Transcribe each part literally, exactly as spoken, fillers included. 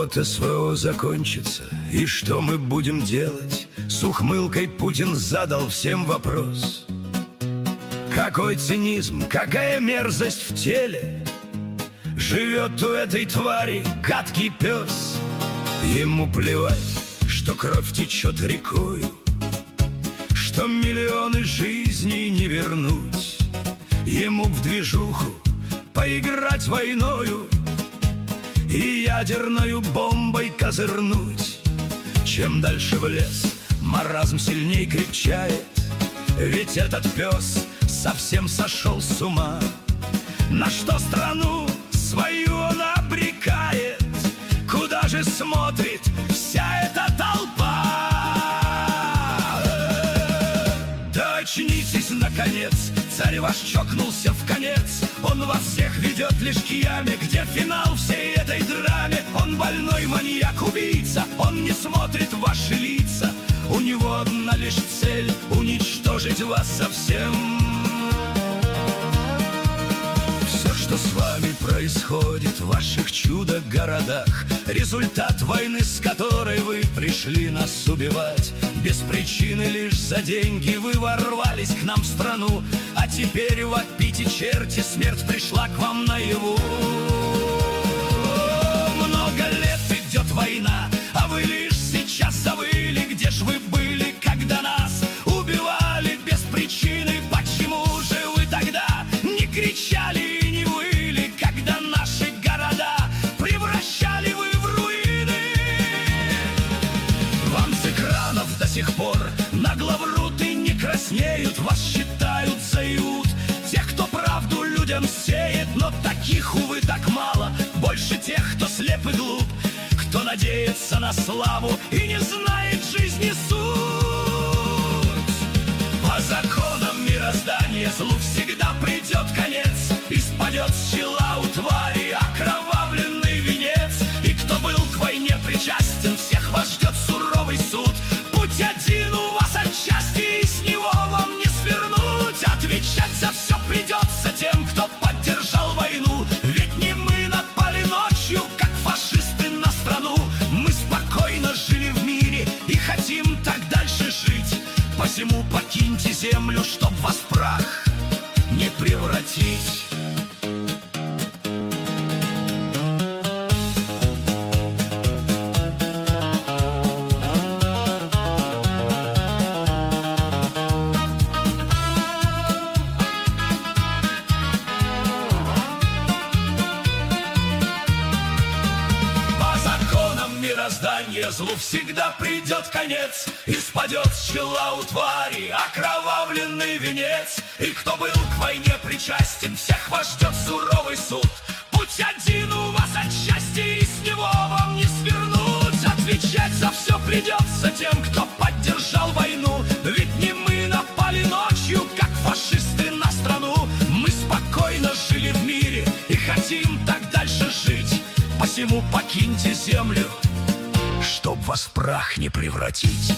Вот СВО закончится, и что мы будем делать? С ухмылкой Путин задал всем вопрос. Какой цинизм, какая мерзость в теле живет у этой твари гадкий пес. Ему плевать, что кровь течет рекою, что миллионы жизней не вернуть. Ему в движуху поиграть войною и ядерною бомбой козырнуть. Чем дальше в лес, маразм сильней крепчает, ведь этот пес совсем сошел с ума. На что страну свою он обрекает? Куда же смотрит вся эта толпа? Да очнитесь, наконец, царь ваш чокнулся в конец. Он вас всех ведет лишь к яме, где финал всей этой драме. Он больной маньяк-убийца, он не смотрит в ваши лица. У него одна лишь цель — уничтожить вас совсем. Все, что с вами происходит в ваших чудо-городах, результат войны, с которой вы пришли нас убивать. Без причины, лишь за деньги вы ворвались к нам в страну, а теперь вопите черти, смерть пришла к вам наяву. Много лет идет война, а вы лишь сейчас забыли, где ж вы были, когда нас убивали без причины. Почему же вы тогда не кричали и не выли, когда наши города превращали вы в руины? Вам с экранов до сих пор нагло врут и не краснеют, вас считают за иуд, тех, кто правду людям сеет. Но таких, увы, так мало, больше тех, кто слеп и глуп, кто надеется на славу и не знает жизни суть. По законам мироздания злу всегда придет конец, и спадет с чела у твари окровавленный венец. И кто был к войне причастен, всех вас ждет суровый суд. Путь один у вас отчасти, и с него вам не свернуть. Отвечать за все придется тем, кто поддержал войну. Ведь не мы напали ночью, как фашисты, на страну. Мы спокойно жили в мире и хотим так дальше жить. Посему покиньте землю, чтоб вас в прах не превратить. Мироздание злу всегда придет конец, и спадет с чела у твари окровавленный венец. И кто был к войне причастен, всех вас ждет суровый суд. Путь один у вас отчасти, и с него вам не свернуть. Отвечать за все придется тем, кто поддержал войну. Ведь не мы напали ночью, как фашисты, на страну. Мы спокойно жили в мире и хотим так дальше жить. Посему покиньте землю, чтоб вас в прах не превратить.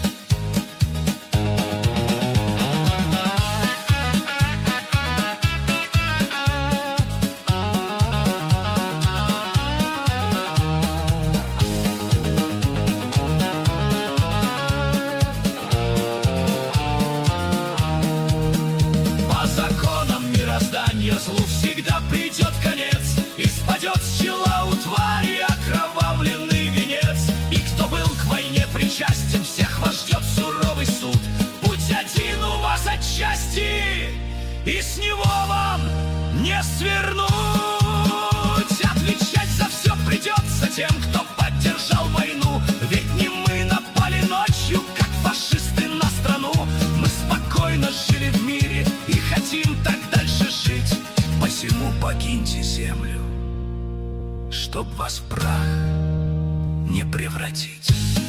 По законам мироздания злу всегда придет конец, и спадет с чела у твари окровавленный венец. И кто был к войне причастен, всех вас ждет суровый суд. Путь один у вас отчасти, и с него вам не свернуть. Отвечать за все придется тем, кто поддержал войну. Ведь не мы напали ночью, как фашисты, на страну. Мы спокойно жили в мире и хотим так дальше жить. Посему покиньте землю, чтоб вас в прах не превратить.